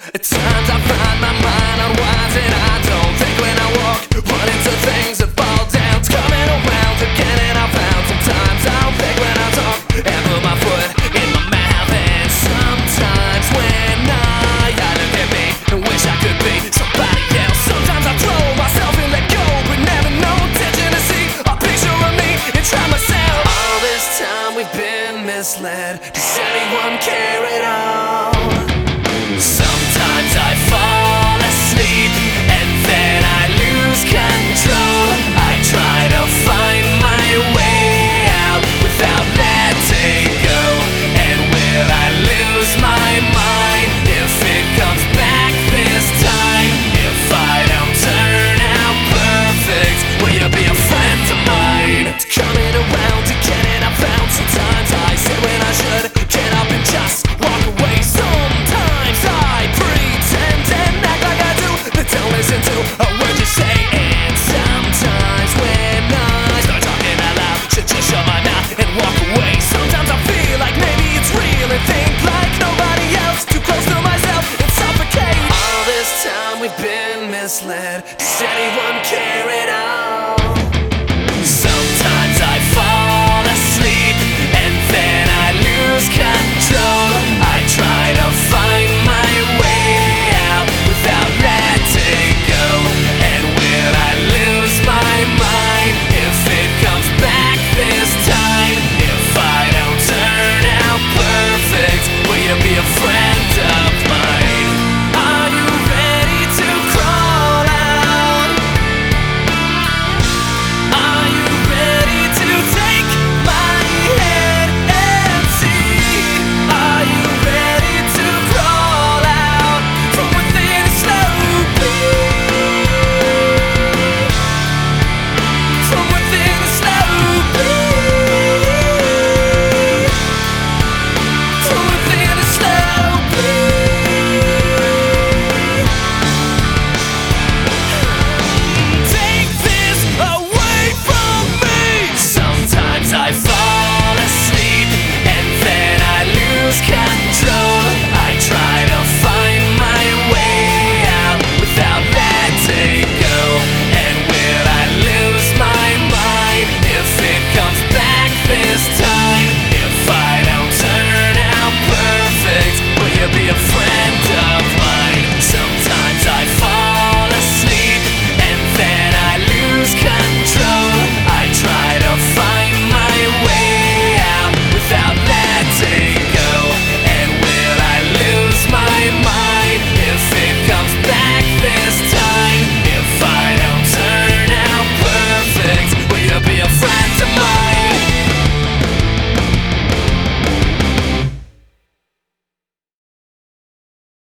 At times I find my mind unwinds and I don't think when I walk. Run into things that fall down. It's coming around again and I found sometimes I'll think when I talk and put my foot in my mouth. And sometimes when I look at me and wish I could be somebody else. Sometimes I throw myself and let go, but never no intention to see a picture of me and try myself. All this time we've been misled. Does anyone care at all? Sometimes I fall asleep and then I lose control. I try to find my way out without letting go. And will I lose my mind if it comes back this time? If I don't turn out perfect, will you be a friend of mine? It's coming around again and I found sometimes I say when I should get up and just walk away. Sometimes I pretend and act like I do, but don't listen to a word you say. And sometimes when I start talking out loud, should just shut my mouth and walk away. Sometimes I feel like maybe it's real and think like nobody else, too close to myself and suffocate. All this time we've been misled. Does anyone care at all?